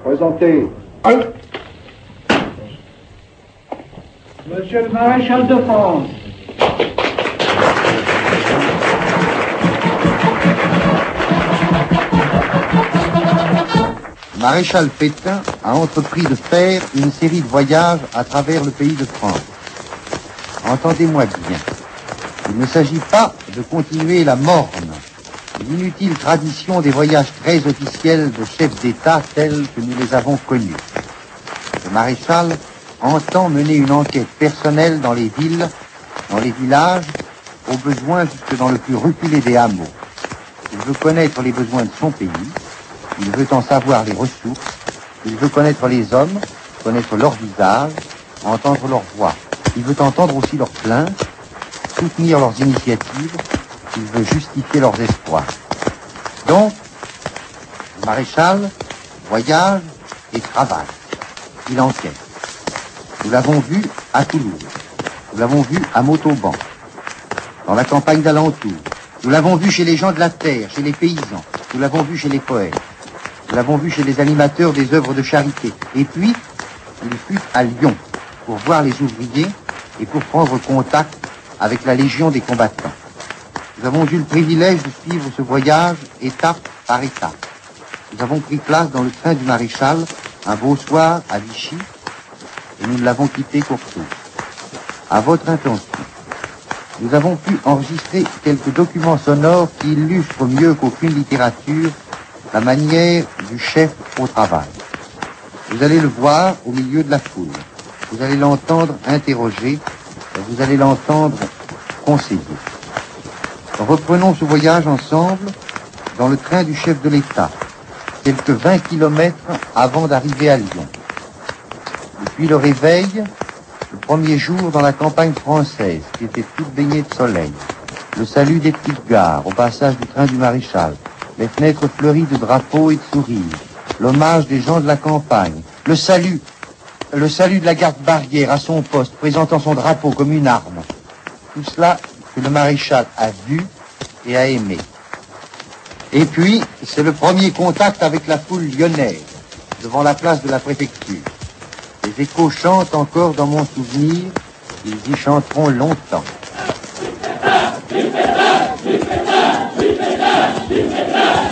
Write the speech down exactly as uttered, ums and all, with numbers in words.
Présentez. Allez. Monsieur le maréchal de France. Le maréchal Pétain a entrepris de faire une série de voyages à travers le pays de France. Entendez-moi bien. Il ne s'agit pas de continuer la morne, l'inutile tradition des voyages très officiels de chefs d'État tels que nous les avons connus. Le maréchal entend mener une enquête personnelle dans les villes, dans les villages, au besoin jusque dans le plus reculé des hameaux. Il veut connaître les besoins de son pays, il veut en savoir les ressources, il veut connaître les hommes, connaître leur visage, entendre leur voix. Il veut entendre aussi leurs plaintes, soutenir leurs initiatives, il veut justifier leurs espoirs. Donc, le maréchal voyage et travaille. Il enquête. Nous l'avons vu à Toulouse. Nous l'avons vu à Montauban, dans la campagne d'alentour. Nous l'avons vu chez les gens de la terre, chez les paysans. Nous l'avons vu chez les poètes. Nous l'avons vu chez les animateurs des œuvres de charité. Et puis, il fut à Lyon pour voir les ouvriers et pour prendre contact avec la Légion des combattants. Nous avons eu le privilège de suivre ce voyage étape par étape. Nous avons pris place dans le train du maréchal un beau soir à Vichy et nous l'avons quitté pour tous. À votre intention, nous avons pu enregistrer quelques documents sonores qui illustrent mieux qu'aucune littérature la manière du chef au travail. Vous allez le voir au milieu de la foule. Vous allez l'entendre interroger et vous allez l'entendre conseiller. Reprenons ce voyage ensemble dans le train du chef de l'État, quelques vingt kilomètres avant d'arriver à Lyon. Depuis le réveil, le premier jour dans la campagne française, qui était toute baignée de soleil, le salut des petites gares au passage du train du maréchal, les fenêtres fleuries de drapeaux et de sourires, l'hommage des gens de la campagne, le salut, le salut de la garde barrière à son poste, présentant son drapeau comme une arme. Tout cela que le maréchal a vu et a aimé. Et puis, c'est le premier contact avec la foule lyonnaise, devant la place de la préfecture. Les échos chantent encore dans mon souvenir, ils y chanteront longtemps. Du pétard, du pétard, du pétard, du pétard, du pétard.